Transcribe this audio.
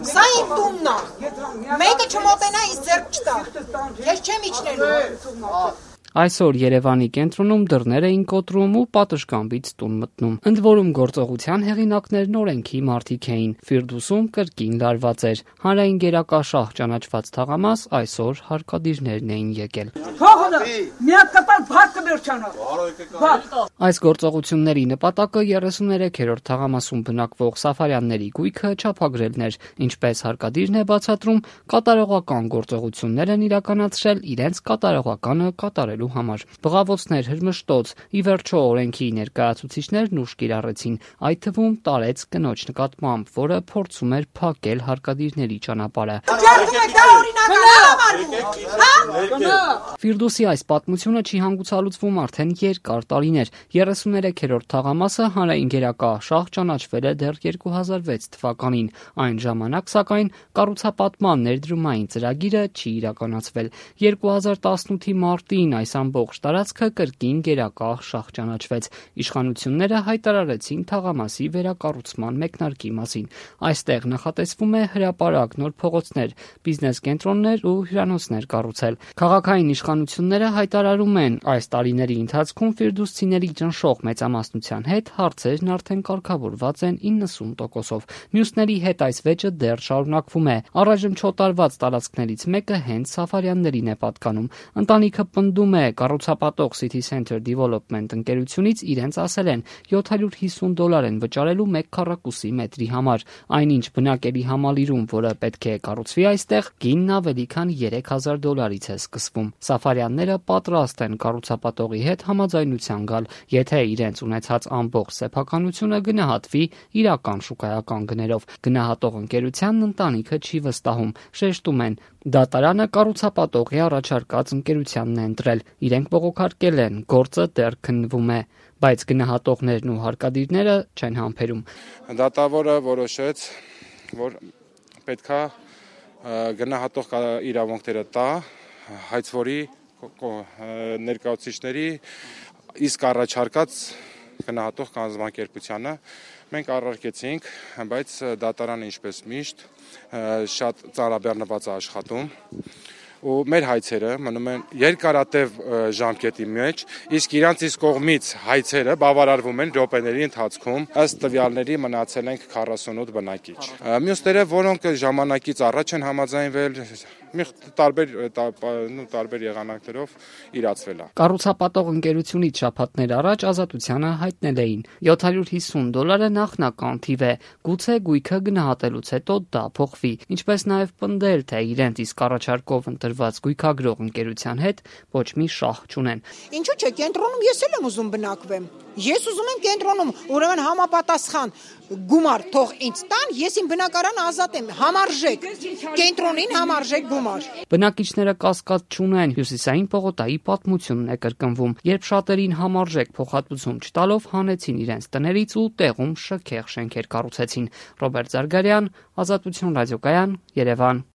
Սա իմ տունն է։ Մեկը չմոտենա ինձ ձեռք չտա։ Ես չեմ իջնելու։ Այսօր Երևանի կենտրոնում դռներ էին կոտրում ու պատշգամբից տուն մտնում։ Ընդ որում գործողության հեղինակներն օրենքի մարդիկ էին։ Ֆիրդուսում կրկին լարված էր։ Հանրային գերակաշահ ճանաչված թաղամաս այսօր հարկադիրներն էին եկել։ Այս գործողությունների նպատակը 33-րդ թաղամասում բնակվող սաֆարյանների գույքը չափագրելն էր, ինչպես հարկադիրն է բացատրում, կատարողական գործողություններ են իրականացրել իրենց կատարողականը կատարելու համար։ Բղավոցներ, հրմշտոց, ի վերջո օրենքի ներկայացուցիչներն ուժ կիրառեցին, այդ թվում տարեց կնոջ նկատմամբ, որը փորձում էր փակել հարկադիրների ճանապարհը։ Ֆիրդուսի այս պատմությունը չի հանգուցալուծվում արդեն երկար տարիներ։ 33-րդ թաղամասը հանրային գերակաշահ ճանաչվել է դեռ 2006 թվականին։ Այն ժամանակ, սակայն, կառուցապատման ներդրումային ծրագիրը չի իրականացվել։ 2018-ի մարտին այս ամբողջ տարածքը կրկին գերակաշահ ճանաչվեց։ Իշխանությունները հայտարարեցին թաղամասի վերակառուցման մեկնարկի մասին։ Այստեղ նախատեսվում է հրապարակ, նոր փողոցներ, բիզնես կենտրոններ ու հյուրանոցներ կառուցել։ Քաղաքային իշխանությունները հայտարարում են, այս տարիների ընթացքում ֆիրդուսցիների ճնշող մեծամասնության հետ հարցերն արդեն կարգավորված են 90%-ով։ Մյուսների հետ այս վեճը դեռ շարունակվում է։ Առայժմ չօտարված տարածքներից մեկը հենց սաֆարյաններին է պատկանում։ Ընտանիքը պնդում է, կառուցապատող City Center Development ընկերությունից իրենց ասել են $750 են վճարելու 1 քառակուսի մետրի համար։ Այնինչ բնակելի համալիրում, որը պետք է կառուցվի այստեղ, գինն ավելի քան $3000-ից է սկսվում։ Սաֆարյանները պատրաստ են կառուցապատողի հետ համաձայնության գալ, եթե իրենց ունեցած ամբողջ սեփականությունը գնահատվի իրական շուկայական գներով։ Գնահատող ընկերությանն ընտանիքը չի վստահում, շեշտում են, դատարանը կառուցապատողի առաջարկած ընկերությանն է ընտրել։ Իրենք բողոքարկել են, գործը դեռ քննվում է, բայց գնահատողներն ու հարկադիրները չեն համբերում։ Դատավորը որոշեց, որ պետքա գնահատող իրավունքները տա հայցվորի ներկայացուցիչների իսկ առաջարկած գնահատող կազմակերպությանը։ Մենք առարկեցինք, բայց դատարանը ինչպես միշտ շատ ծանրաբեռնված է աշխատում ու մեր հայցերը մնում են երկարատև ժամկետի մեջ, իսկ իրանց իսկ կողմից հայցերը բավարարվում են րոպեների ընթացքում, ըստ տվյալների մնացել ենք 48 բնակիչ։ Մյուսները, որոնք ժամանակից առաջ են համաձայնվել, տարբեր եղանակներով իրացվել է։ Կառուցապատող ընկերությունից շաբաթներ առաջ Ազատությանը հայտնել էին $750 նախնական թիվ է, գուցե գույքը գնահատելուց հետո դա փոխվի, ինչպես նաև պնդել, թե իրենց իսկ առաջարկով ընտրված գույքագրող ընկերության հետ ոչ մի շահ չունեն։ Ինչու՞ չէ, կենտրոնում ես էլ եմ ուզում բնակվեմ։ Ես ուզում եմ կենտրոնում, ուրեմն համապատասխան գումար թող ինձ տան, ես իմ բնակարանը ազատեմ, համարժեք, կենտրոնին համարժեք գումար։ Բնակիչները կասկած չունեն, Հյուսիսային պողոտայի պատմությունն է կրկնվում, երբ շատերին համարժեք փոխհատուցում չտալով հանեցին իրենց տներից ու տեղում շքեղ շենքեր կառուցեցին։ Ռոբերտ Զարգարյան, Ազատություն ռադիոկայան, Երևան։